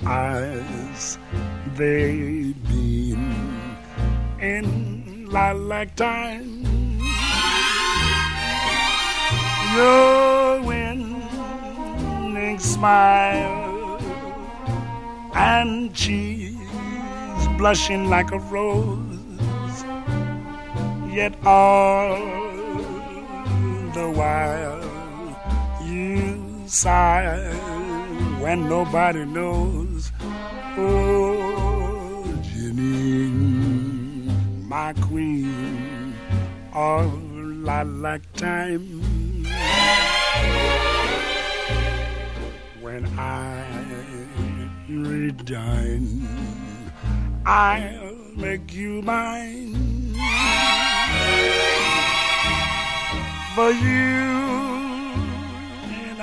eyes, they beam in lilac time. Your winning smile and cheeks blushing like a rose, yet all the while you sigh when nobody knows. Oh, Jenny, my queen of lilac time. When I return, I'll make you mine. For you and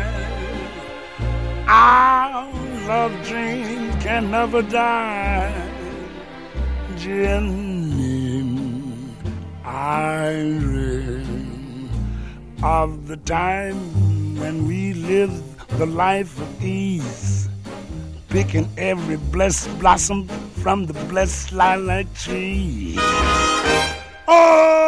our love dream can never die. Jenny, I dream of the time when we lived the life of ease, picking every blessed blossom from the blessed lilac tree. Oh!